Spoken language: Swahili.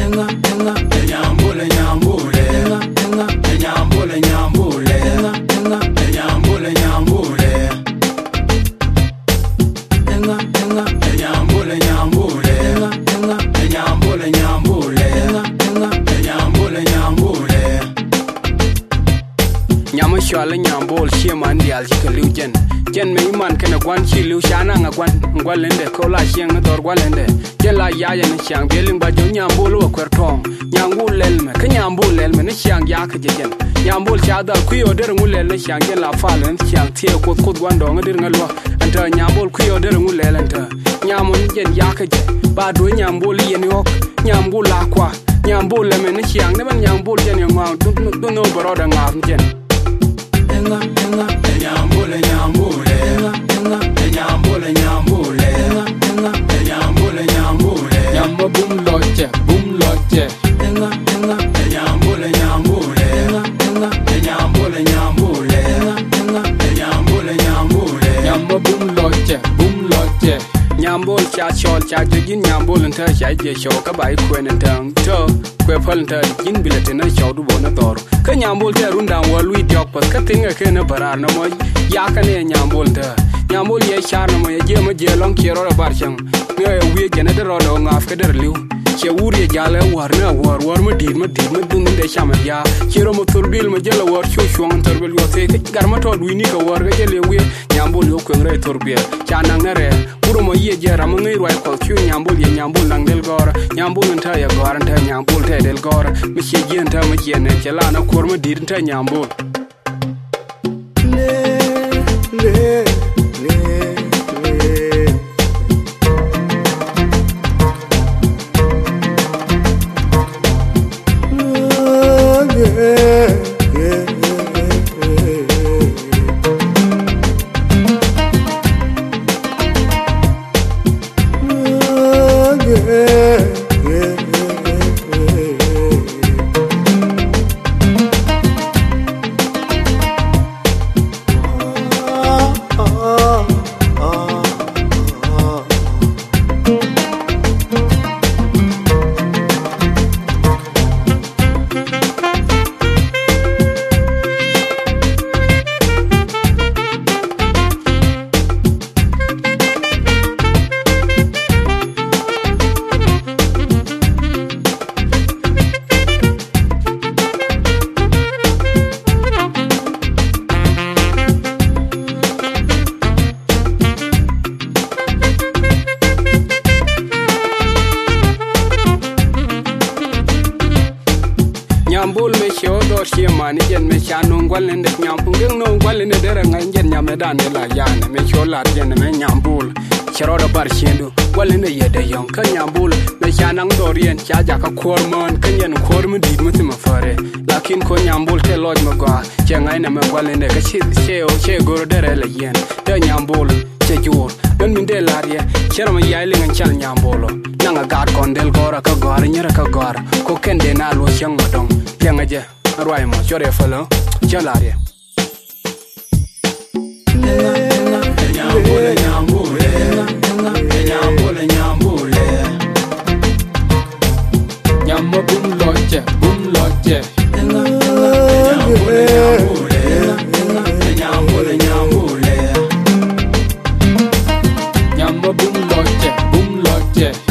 nyambule nyambule nyambule nyambule nyambule nyambule nyambule nyambule nyambule nyambule nyambule nyama shwala nyambol shema ndial chikalujen jen me iman kana kwan chilu shana ngwan lende ko la sheng dor gwalende jen la ya ne chang beling ba jo nyambol wa kwertong nyangul lelme ka nyambol lelme ne chang ya ka jen nyambol chada kuyo der ngulel ne chang jen la falen chang tie ko gwan dong der ngalo anta nyambol kuyo der ngulel anta nyamon jen ya ka jen ba do nyambol yen yok nyambol la kwa nyambol leme ne chang ne ban nyambol jen ngwa do no broda ngam jen nyambule nyambule nyambule nyambule nyambule nyambule nyamba bum loche nyambule nyambule nyambule nyambule nyambule nyamba bum loche nyambol cha chol cha jin nyambol nta cha je sho ka bai kwen ntang to kwe phal nta jin bilete na chaw du bona tor ka nyambol te runda walwi diok pas ka tinga ke na barar na mo ya ka ne nyambol nta nyambol ye char na mo ye je ma je long kiro ra bar chang ne wi je na de ro do ngaf ka der liu che wuri jale war na war ma dun de chama ya kiro mo turbil ma je la war chu chuang turbil yo te gar ma to wi ni ka war ga je le wi nyambol yo kwen re turbil cha nang na re puro mo ye je ram ngai roi ko chu nyambol ye nyambol nang del gor nyambol nta ya gor nta nyambol te del gor mi che je nta ma je ne che la na kor ma dir nta nyambol le nyambol me sho do shi mani jen me cha no gwalende nyambul ngeng no gwalende dera ngan jen nyame dan la yana me sho la jen me nyambul chero do bar shindu gwalende yede yon ka nyambul me cha nang do rien cha ja ka kormon kan yen kormu di mutima fare lakin ko nyambul te loj ma gwa che ngai na me gwalende ka che goro dera la yen de nyambul che jur don min de la rie chero ma yaile ngan chal nyambolo nanga gar kon del gora ka gor nyera ka gor ko kende na lo chang madong yang aja ruai mo chore falo chalaria nyambule nyambule nyambule nyambule nyamba bum loche nyambule nyambule nyambule nyamba bum loche